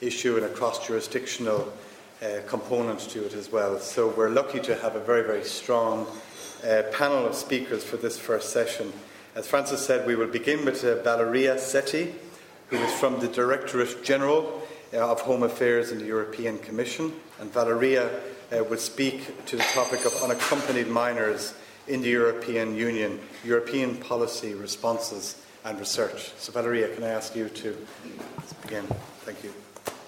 issue and a cross-jurisdictional component to it as well. So we're lucky to have a very, very strong panel of speakers for this first session. As Francis said, we will begin with Valeria Setti, who is from the Directorate General of Home Affairs in the European Commission. And Valeria will speak to the topic of unaccompanied minors in the European Union, European policy responses and research. So Valeria, can I ask you to begin? Thank you.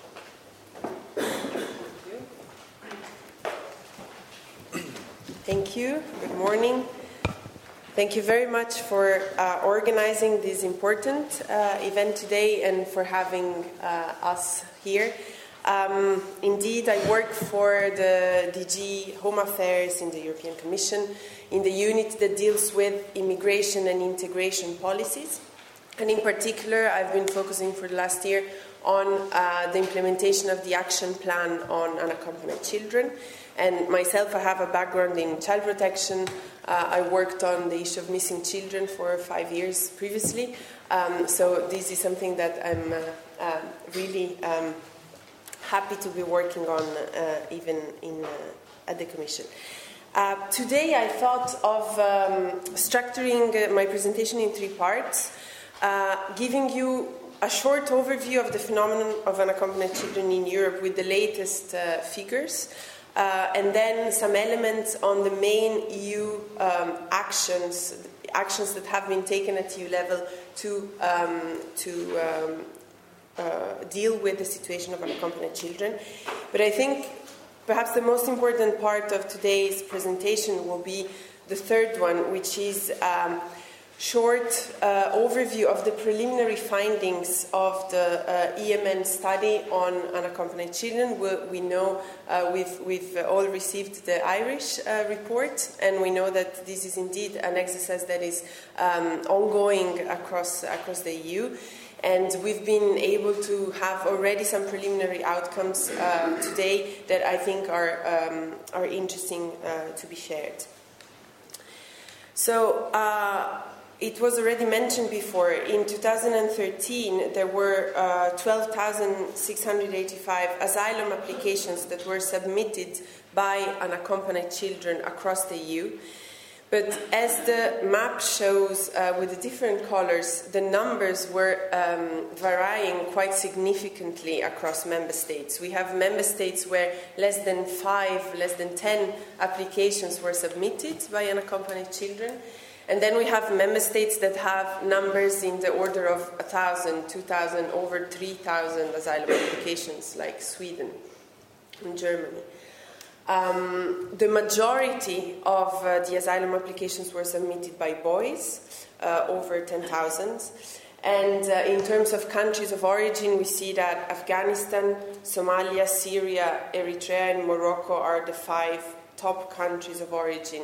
Thank you. Good morning. Thank you very much for organizing this important event today and for having us here. Indeed, I work for the DG Home Affairs in the European Commission in the unit that deals with immigration and integration policies. And in particular, I've been focusing for the last year on the implementation of the action plan on unaccompanied children. And myself, I have a background in child protection. I worked on the issue of missing children for 5 years previously. So this is something that I'm really happy to be working on even at the Commission. Today I thought of structuring my presentation in 3 parts, giving you a short overview of the phenomenon of unaccompanied children in Europe with the latest figures, and then some elements on the main EU actions that have been taken at EU level to deal with the situation of unaccompanied children. But I think perhaps the most important part of today's presentation will be the third one, which is short overview of the preliminary findings of the EMN study on unaccompanied children. We know we've all received the Irish report, and we know that this is indeed an exercise that is ongoing across the EU. And we've been able to have already some preliminary outcomes today that I think are interesting to be shared. So it was already mentioned before, in 2013 there were 12,685 asylum applications that were submitted by unaccompanied children across the EU. But as the map shows with the different colors, the numbers were varying quite significantly across member states. We have member states where less than 5, less than 10 applications were submitted by unaccompanied children. And then we have member states that have numbers in the order of 1,000, 2,000, over 3,000 asylum applications, like Sweden and Germany. The majority of the asylum applications were submitted by boys, over 10,000. And in terms of countries of origin, we see that Afghanistan, Somalia, Syria, Eritrea, and Morocco are the 5 top countries of origin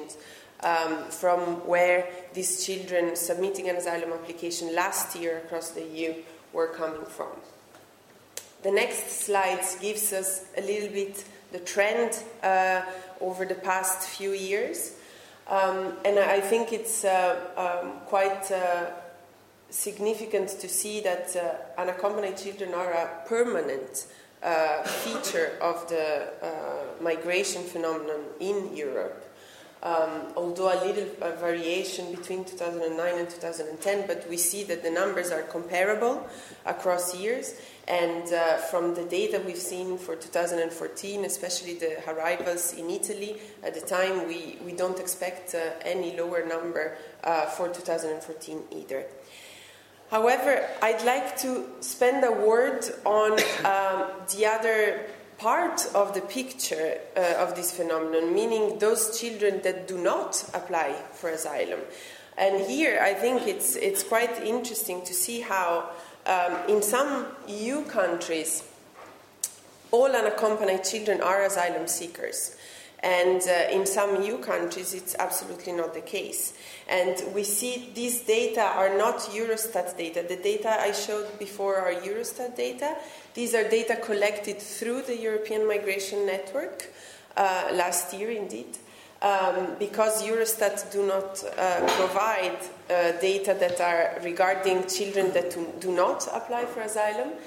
from where these children submitting an asylum application last year across the EU were coming from. The next slide gives us a little bit the trend over the past few years. And I think it's quite significant to see that unaccompanied children are a permanent feature of the migration phenomenon in Europe. Although a little variation between 2009 and 2010, but we see that the numbers are comparable across years. And from the data we've seen for 2014, especially the arrivals in Italy, at the time we don't expect any lower number for 2014 either. However, I'd like to spend a word on the other part of the picture of this phenomenon, meaning those children that do not apply for asylum. And here I think it's quite interesting to see how in some EU countries all unaccompanied children are asylum seekers. And in some EU countries, it's absolutely not the case. And we see these data are not Eurostat data. The data I showed before are Eurostat data. These are data collected through the European Migration Network last year, indeed, because Eurostat do not provide data that are regarding children that do not apply for asylum.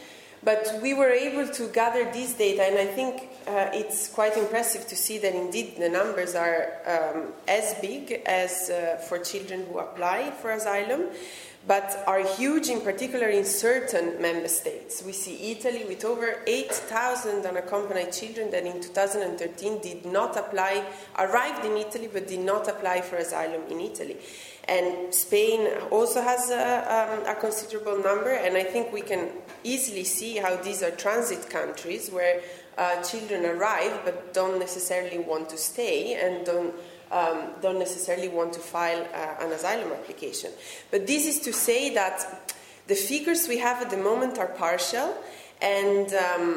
But we were able to gather these data, and I think it's quite impressive to see that indeed the numbers are as big as for children who apply for asylum, but are huge in particular in certain member states. We see Italy with over 8,000 unaccompanied children that in 2013 did not apply, arrived in Italy but did not apply for asylum in Italy. And Spain also has a considerable number, and I think we can easily see how these are transit countries where children arrive but don't necessarily want to stay and don't necessarily want to file an asylum application. But this is to say that the figures we have at the moment are partial, and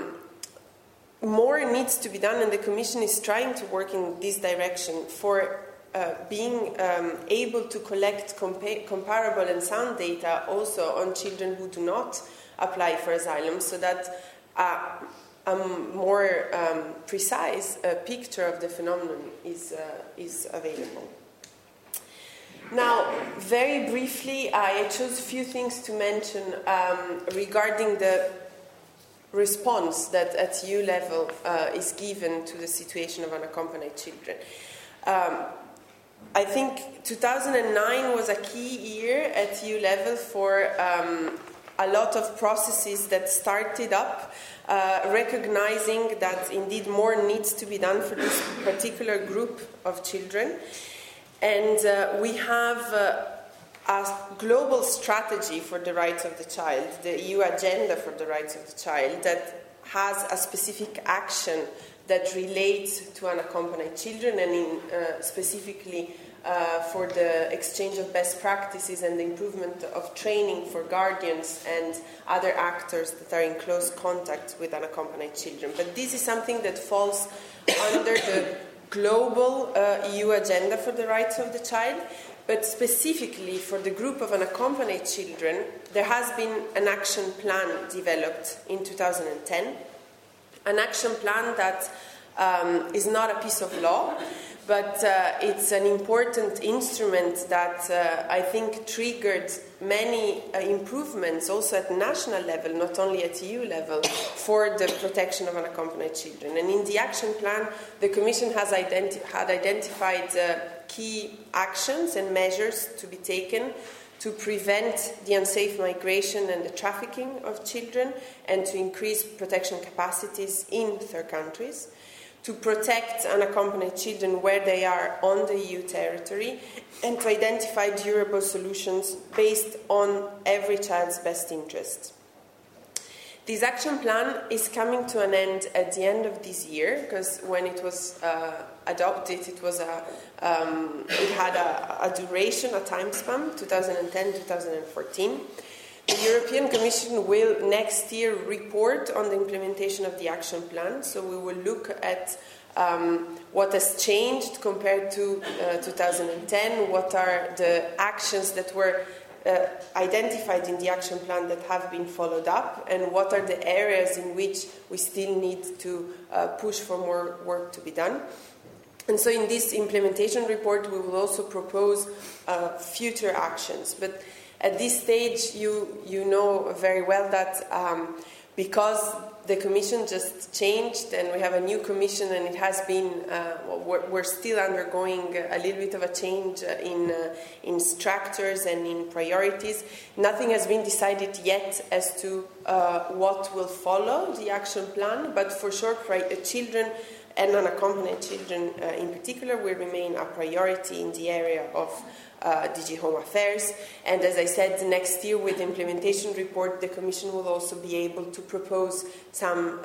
more needs to be done, and the Commission is trying to work in this direction for being able to collect comparable and sound data also on children who do not apply for asylum, so that a more precise picture of the phenomenon is available. Now, very briefly, I chose a few things to mention regarding the response that at EU level is given to the situation of unaccompanied children. I think 2009 was a key year at EU level for a lot of processes that started up, recognizing that indeed more needs to be done for this particular group of children. And we have a global strategy for the rights of the child, the EU agenda for the rights of the child, that has a specific action that relates to unaccompanied children, and specifically for the exchange of best practices and the improvement of training for guardians and other actors that are in close contact with unaccompanied children. But this is something that falls under the global EU agenda for the rights of the child. But specifically for the group of unaccompanied children, there has been an action plan developed in 2010, an action plan that is not a piece of law, but it's an important instrument that I think triggered many improvements also at national level, not only at EU level, for the protection of unaccompanied children. And in the action plan, the Commission has identified key actions and measures to be taken to prevent the unsafe migration and the trafficking of children, and to increase protection capacities in third countries, to protect unaccompanied children where they are on the EU territory, and to identify durable solutions based on every child's best interest. This action plan is coming to an end at the end of this year, because when it was adopted, it had a duration, a time span, 2010-2014. The European Commission will next year report on the implementation of the action plan, so we will look at what has changed compared to 2010, what are the actions that were identified in the action plan that have been followed up, and what are the areas in which we still need to push for more work to be done. And so in this implementation report, we will also propose future actions. But at this stage, you know very well that because the Commission just changed and we have a new Commission, and it has been, we're still undergoing a little bit of a change in structures and in priorities. Nothing has been decided yet as to what will follow the action plan, but for sure children and unaccompanied children in particular will remain a priority in the area of DG Home Affairs. And as I said, next year with the implementation report, the Commission will also be able to propose some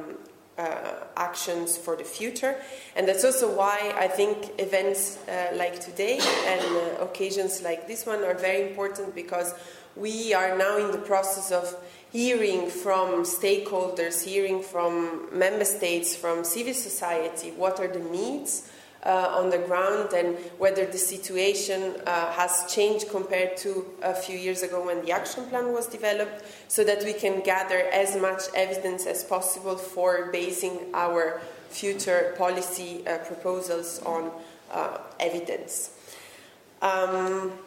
actions for the future. And that's also why I think events like today and occasions like this one are very important, because we are now in the process of hearing from stakeholders, hearing from member states, from civil society, what are the needs on the ground, and whether the situation has changed compared to a few years ago when the action plan was developed, so that we can gather as much evidence as possible for basing our future policy proposals on evidence.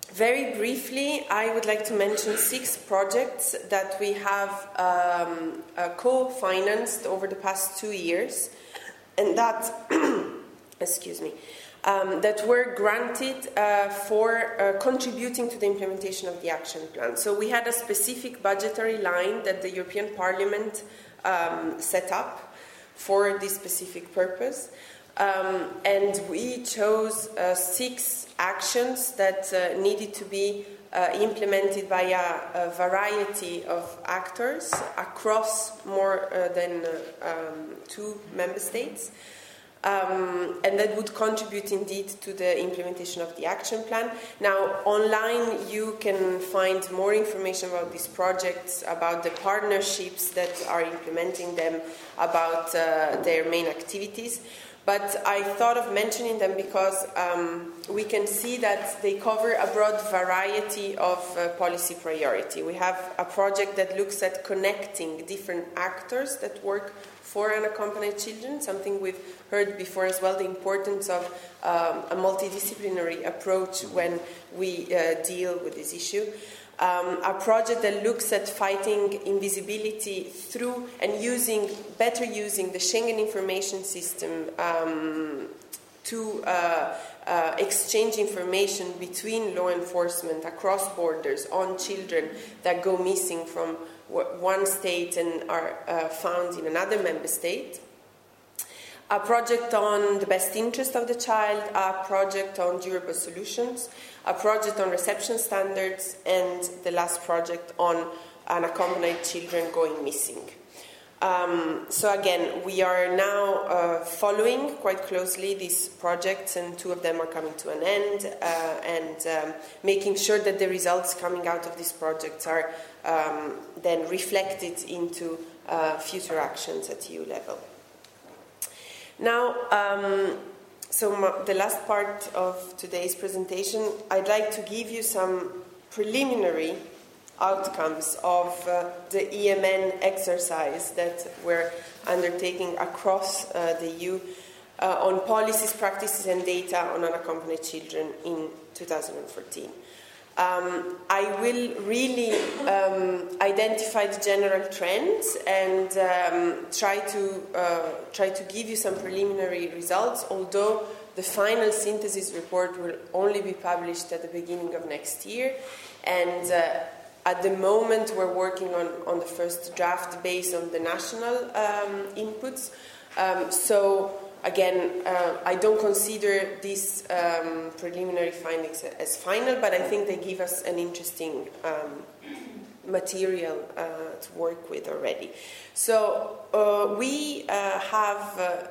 Very briefly, I would like to mention 6 projects that we have co-financed over the past 2 years, and that, excuse me, that were granted for contributing to the implementation of the action plan. So we had a specific budgetary line that the European Parliament set up for this specific purpose. And we chose 6 actions that needed to be implemented by a variety of actors across more than 2 member states. And that would contribute indeed to the implementation of the action plan. Now, online you can find more information about these projects, about the partnerships that are implementing them, about their main activities. But I thought of mentioning them because we can see that they cover a broad variety of policy priority. We have a project that looks at connecting different actors that work for unaccompanied children, something we've heard before as well, the importance of a multidisciplinary approach when we deal with this issue. A project that looks at fighting invisibility through and better using the Schengen information system to exchange information between law enforcement across borders on children that go missing from one state and are found in another member state. A project on the best interest of the child, a project on durable solutions, a project on reception standards, and the last project on unaccompanied children going missing. So again, we are now following quite closely these projects, and 2 of them are coming to an end, and making sure that the results coming out of these projects are then reflected into future actions at EU level. Now, the last part of today's presentation, I'd like to give you some preliminary outcomes of the EMN exercise that we're undertaking across the EU on policies, practices and data on unaccompanied children in 2014. I will really identify the general trends and try to give you some preliminary results, although the final synthesis report will only be published at the beginning of next year. And at the moment, we're working on the first draft based on the national inputs. So again, I don't consider these preliminary findings as final, but I think they give us an interesting material to work with already. So we have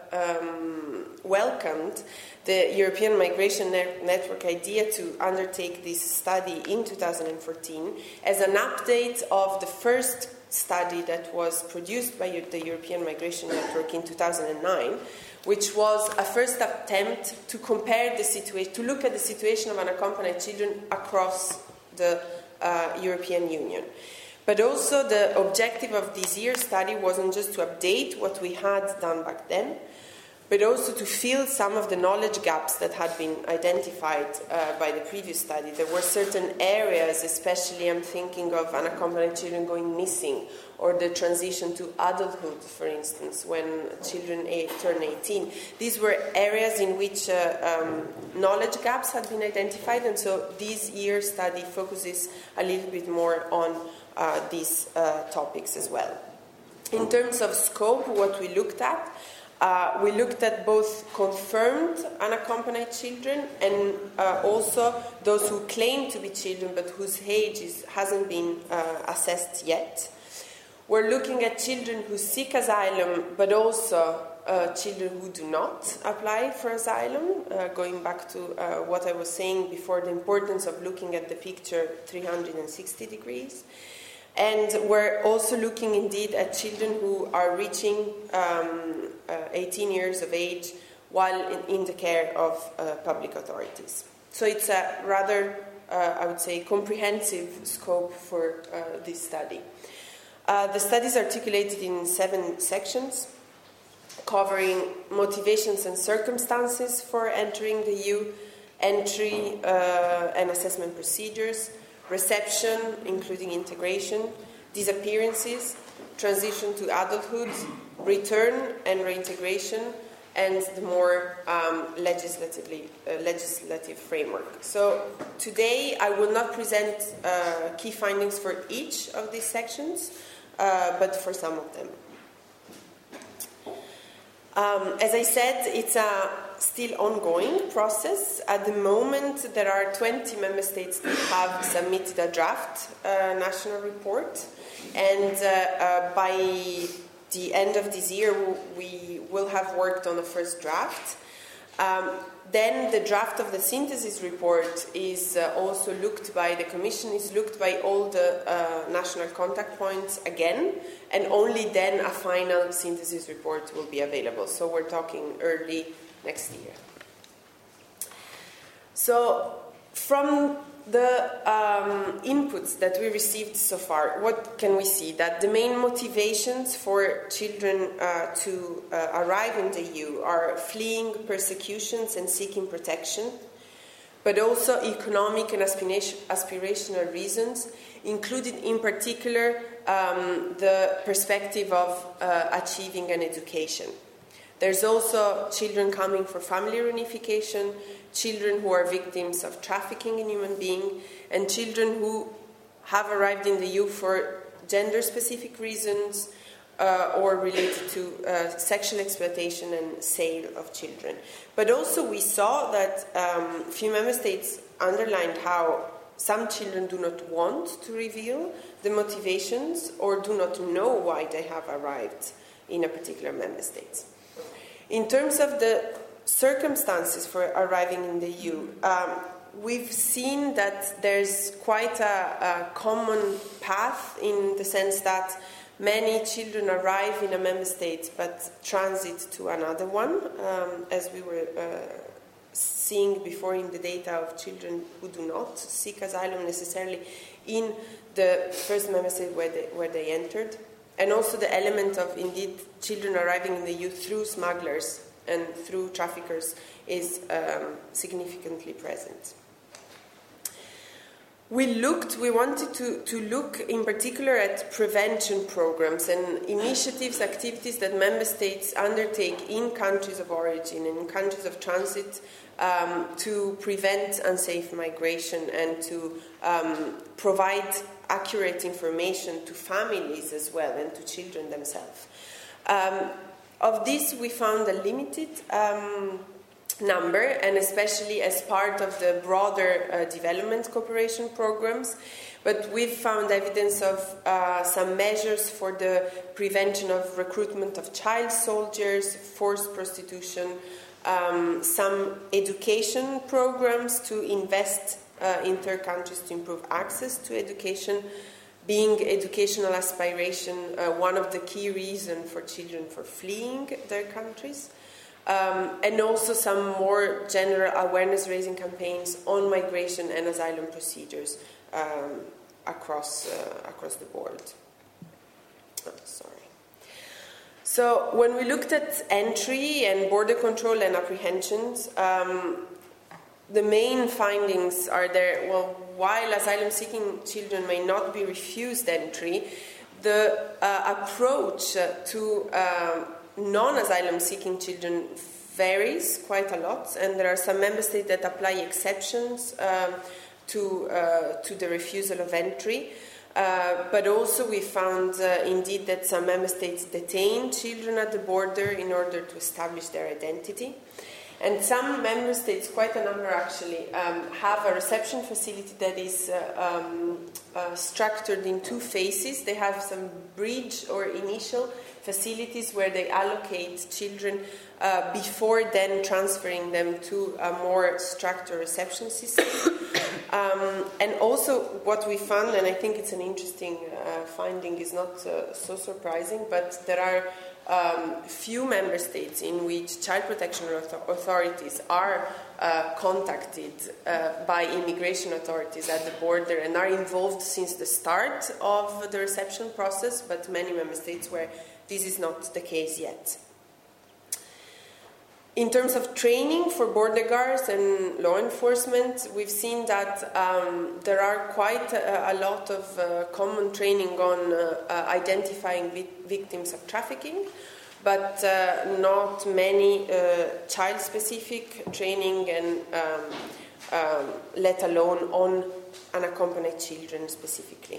welcomed the European Migration Network idea to undertake this study in 2014 as an update of the first study that was produced by the European Migration Network in 2009, which was a first attempt to compare the situation, to look at the situation of unaccompanied children across the European Union. But also the objective of this year's study wasn't just to update what we had done back then, but also to fill some of the knowledge gaps that had been identified by the previous study. There were certain areas, especially I'm thinking of unaccompanied children going missing, or the transition to adulthood, for instance, when children turn 18. These were areas in which knowledge gaps had been identified, and so this year's study focuses a little bit more on these topics as well. In terms of scope, what we looked at both confirmed unaccompanied children and also those who claim to be children but whose age hasn't been assessed yet. We're looking at children who seek asylum but also children who do not apply for asylum, going back to what I was saying before, the importance of looking at the picture 360 degrees. And we're also looking indeed at children who are reaching 18 years of age while in the care of public authorities. So it's a rather, I would say, comprehensive scope for this study. The study is articulated in 7 sections, covering motivations and circumstances for entering the EU, entry and assessment procedures, reception, including integration, disappearances, transition to adulthood, return and reintegration, and the more legislative framework. So today I will not present key findings for each of these sections, but for some of them. As I said, it's a still ongoing process. At the moment, there are 20 member states that have submitted a draft national report, and by the end of this year, we will have worked on the first draft. Then the draft of the synthesis report is also looked by the Commission, is looked by all the national contact points again, and only then a final synthesis report will be available. So we're talking early next year. So from the inputs that we received so far, what can we see? That the main motivations for children to arrive in the EU are fleeing persecutions and seeking protection, but also economic and aspirational reasons, including in particular the perspective of achieving an education. There's also children coming for family reunification, children who are victims of trafficking in human beings, and children who have arrived in the EU for gender-specific reasons or related to sexual exploitation and sale of children. But also we saw that few member states underlined how some children do not want to reveal the motivations or do not know why they have arrived in a particular member state. In terms of the circumstances for arriving in the EU, we've seen that there's quite a common path in the sense that many children arrive in a member state but transit to another one, as we were seeing before in the data of children who do not seek asylum necessarily in the first member state where they entered. And also the element of, indeed, children arriving in the EU through smugglers and through traffickers is significantly present. We wanted to look in particular at prevention programs and initiatives, activities that member states undertake in countries of origin and in countries of transit to prevent unsafe migration and to provide accurate information to families as well and to children themselves. Of this, we found a limited number, and especially as part of the broader development cooperation programs. But we've found evidence of some measures for the prevention of recruitment of child soldiers, forced prostitution, some education programs to invest in third countries to improve access to education, being educational aspiration one of the key reasons for children for fleeing their countries. And also some more general awareness-raising campaigns on migration and asylum procedures across the board. So when we looked at entry and border control and apprehensions, the main findings are there. Well, while asylum-seeking children may not be refused entry, the approach to non-asylum-seeking children varies quite a lot, and there are some member states that apply exceptions to the refusal of entry. But also we found indeed that some member states detain children at the border in order to establish their identity. And some member states, quite a number actually, have a reception facility that is structured in two phases. They have some bridge or initial facilities where they allocate children before then transferring them to a more structured reception system. And also what we found, and I think it's an interesting finding, is not so surprising, but there are few member states in which child protection authorities are contacted by immigration authorities at the border and are involved since the start of the reception process, but many member states where this is not the case yet. In terms of training for border guards and law enforcement, we've seen that there are quite a lot of common training on identifying victims of trafficking, but not many child-specific training, and let alone on unaccompanied children specifically.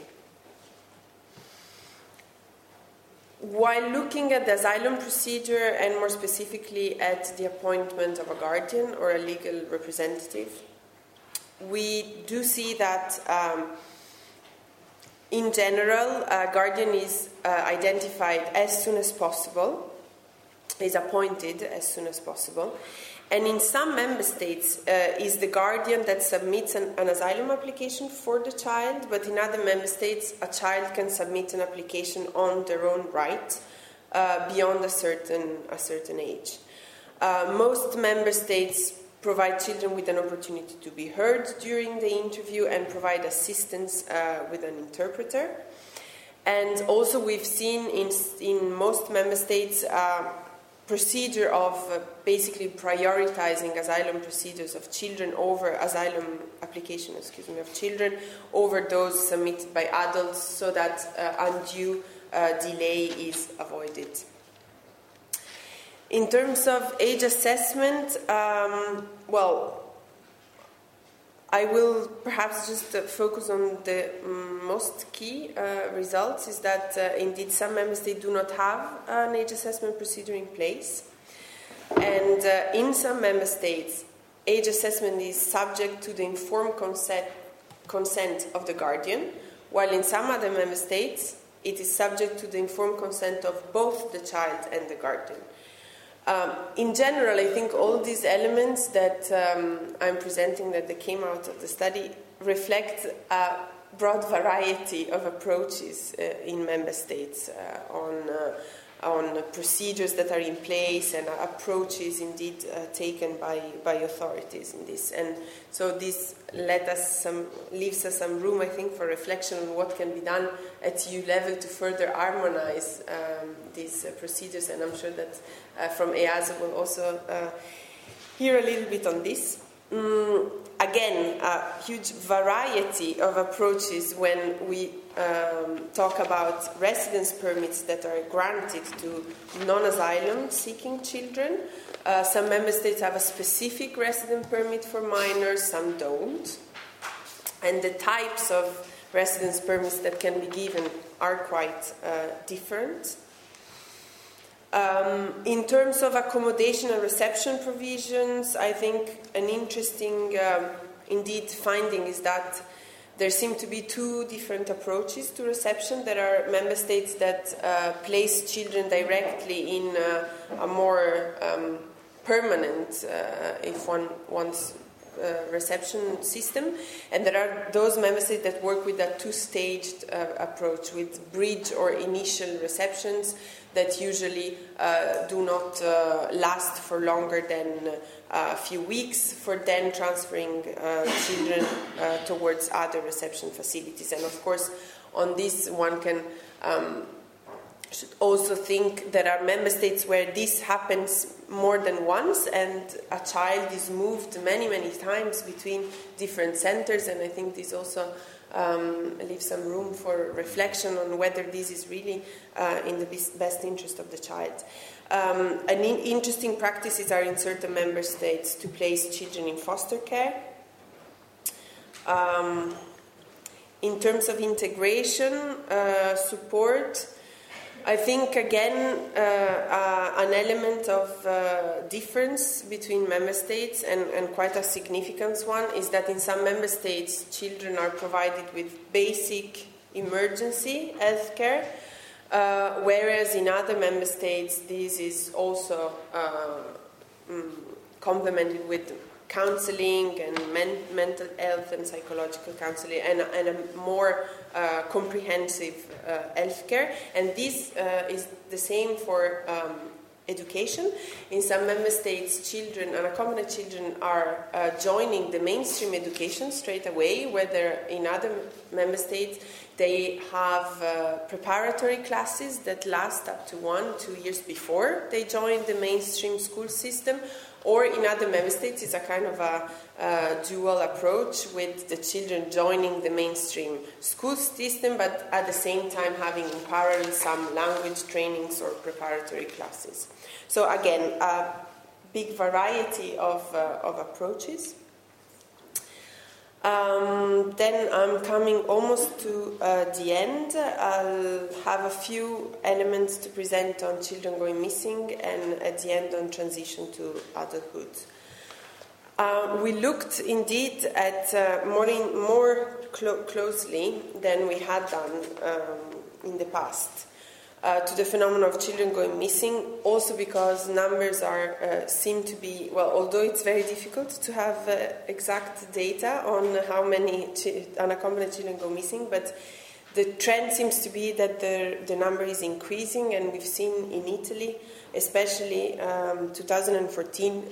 While looking at the asylum procedure, and more specifically at the appointment of a guardian or a legal representative, we do see that in general, a guardian is identified as soon as possible, is appointed as soon as possible, and in some member states is the guardian that submits an asylum application for the child, but in other member states a child can submit an application on their own right beyond a certain age. Most member states provide children with an opportunity to be heard during the interview and provide assistance with an interpreter. And also we've seen in most member states procedure of basically prioritizing asylum procedures of children over asylum application, of children over those submitted by adults, so that undue delay is avoided. In terms of age assessment, I will perhaps just focus on the most key results, is that indeed some member states do not have an age assessment procedure in place. And in some member states, age assessment is subject to the informed consent of the guardian, while in some other member states, it is subject to the informed consent of both the child and the guardian. In general, I think all these elements that I'm presenting, that they came out of the study, reflect a broad variety of approaches in member states on procedures that are in place and approaches indeed taken by authorities in this. And so this leaves us some room, I think, for reflection on what can be done at EU level to further harmonize these procedures. And I'm sure that from EASO we'll also hear a little bit on this. Again, a huge variety of approaches when we talk about residence permits that are granted to non-asylum seeking children. Some member states have a specific residence permit for minors, some don't. And the types of residence permits that can be given are quite different. In terms of accommodation and reception provisions, I think an interesting indeed finding is that there seem to be two different approaches to reception. There are member states that place children directly in a more permanent, if one wants, reception system, and there are those member states that work with a two-staged approach, with bridge or initial receptions that usually do not last for longer than a few weeks, for then transferring children towards other reception facilities. And of course, on this one can should also think there are member states where this happens more than once, and a child is moved many, many times between different centers, and I think this also leaves some room for reflection on whether this is really in the best interest of the child. Interesting practices are in certain member states to place children in foster care. In terms of integration support, I think, again, an element of difference between member states, and quite a significant one, is that in some member states children are provided with basic emergency health care, whereas in other member states this is also complemented with counseling and mental health and psychological counseling, and a more comprehensive health care. And this is the same for education. In some member states, children, unaccompanied children, are joining the mainstream education straight away, whether in other member states they have preparatory classes that last up to 1-2 years before they join the mainstream school system, or in other member states it's a kind of a dual approach with the children joining the mainstream school system but at the same time having in parallel some language trainings or preparatory classes. So again, a big variety of approaches. Then I'm coming almost to the end. I'll have a few elements to present on children going missing and at the end on transition to adulthood. We looked indeed at more closely than we had done in the past to the phenomenon of children going missing, also because numbers seem to be, well, although it's very difficult to have exact data on how many unaccompanied children go missing, but the trend seems to be that the number is increasing, and we've seen in Italy, especially 2014,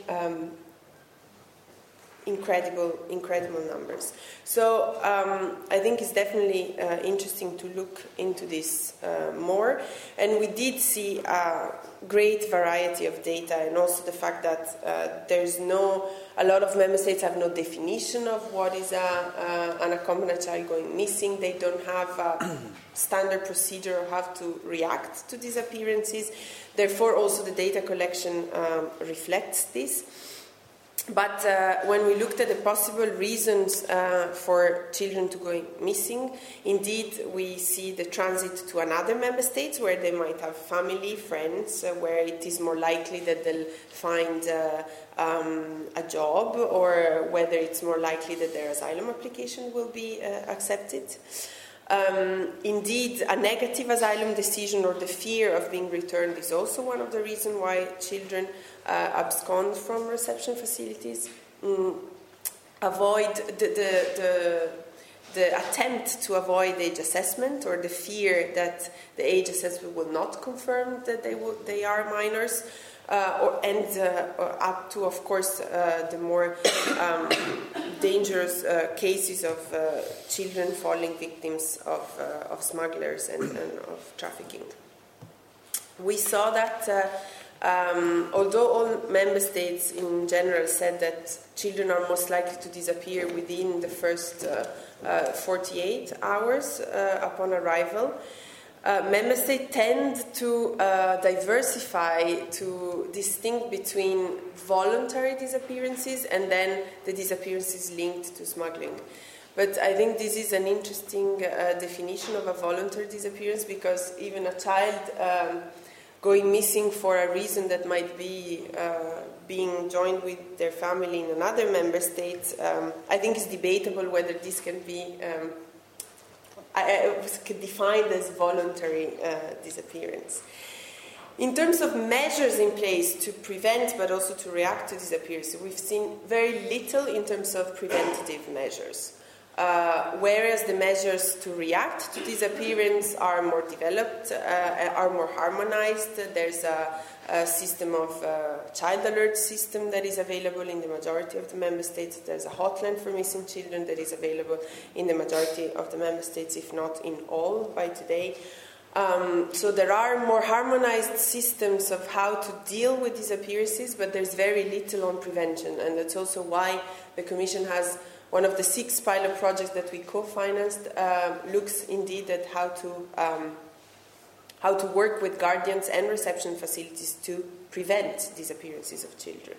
incredible numbers. So I think it's definitely interesting to look into this more. And we did see a great variety of data, and also the fact that a lot of member states have no definition of what is an unaccompanied child going missing. They don't have a standard procedure of how to react to disappearances. Therefore, also the data collection reflects this. But when we looked at the possible reasons for children to go missing, indeed we see the transit to another member state where they might have family, friends, where it is more likely that they'll find a job, or whether it's more likely that their asylum application will be accepted. Indeed, a negative asylum decision or the fear of being returned is also one of the reasons why children abscond from reception facilities. Avoid the attempt to avoid age assessment, or the fear that the age assessment will not confirm that they are minors, or up to, of course, the more dangerous cases of children falling victims of smugglers and of trafficking. We saw that although all member states in general said that children are most likely to disappear within the first 48 hours upon arrival, member states tend to diversify, to distinguish between voluntary disappearances and then the disappearances linked to smuggling. But I think this is an interesting definition of a voluntary disappearance, because even a child going missing for a reason that might be being joined with their family in another member state, I think it's debatable whether this can be defined as voluntary disappearance. In terms of measures in place to prevent but also to react to disappearance, we've seen very little in terms of preventative measures. Whereas the measures to react to disappearance are more developed, are more harmonized. There's a system of child alert system that is available in the majority of the member states. There's a hotline for missing children that is available in the majority of the member states, if not in all by today. So there are more harmonized systems of how to deal with disappearances, but there's very little on prevention, and that's also why the Commission has one of the 6 pilot projects that we co-financed looks indeed at how to work with guardians and reception facilities to prevent disappearances of children.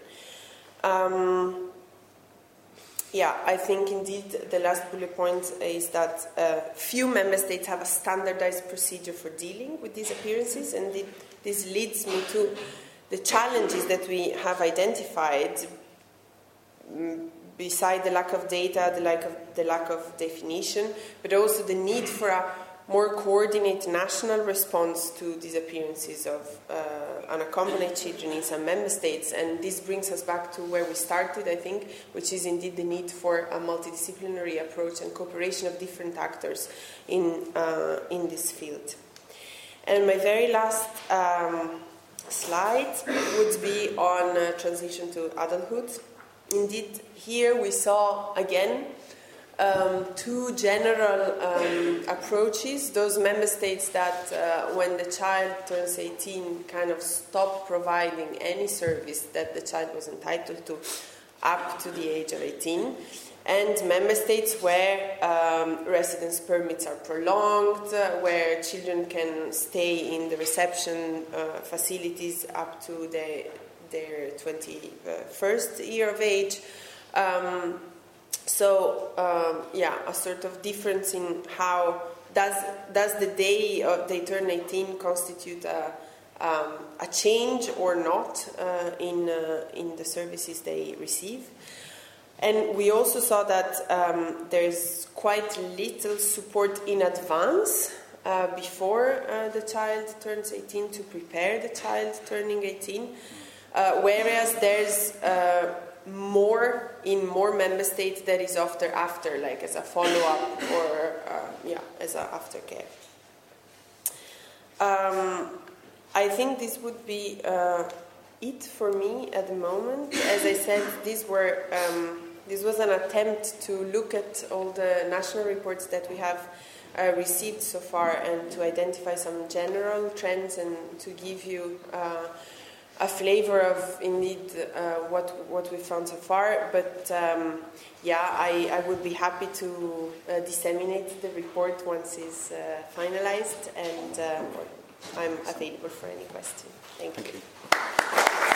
I think indeed the last bullet point is that few member states have a standardized procedure for dealing with disappearances, and this leads me to the challenges that we have identified. Beside the lack of data, the lack of definition, but also the need for a more coordinated national response to disappearances of unaccompanied children in some member states. And this brings us back to where we started, I think, which is indeed the need for a multidisciplinary approach and cooperation of different actors in this field. And my very last slide would be on transition to adulthood. Indeed, here we saw again two general approaches. Those member states that when the child turns 18 kind of stop providing any service that the child was entitled to up to the age of 18, and member states where residence permits are prolonged, where children can stay in the reception facilities up to their 21st year of age. A sort of difference in how does the day they turn 18 constitute a change or not in the services they receive. And we also saw that there is quite little support in advance before the child turns 18 to prepare the child turning 18, whereas there's more in more member states that is after, like as a follow-up or as a aftercare. I think this would be it for me at the moment. As I said, this was an attempt to look at all the national reports that we have received so far and to identify some general trends and to give you a flavor of indeed what we found so far. But I would be happy to disseminate the report once it's finalized, and I'm available for any question. Thank you.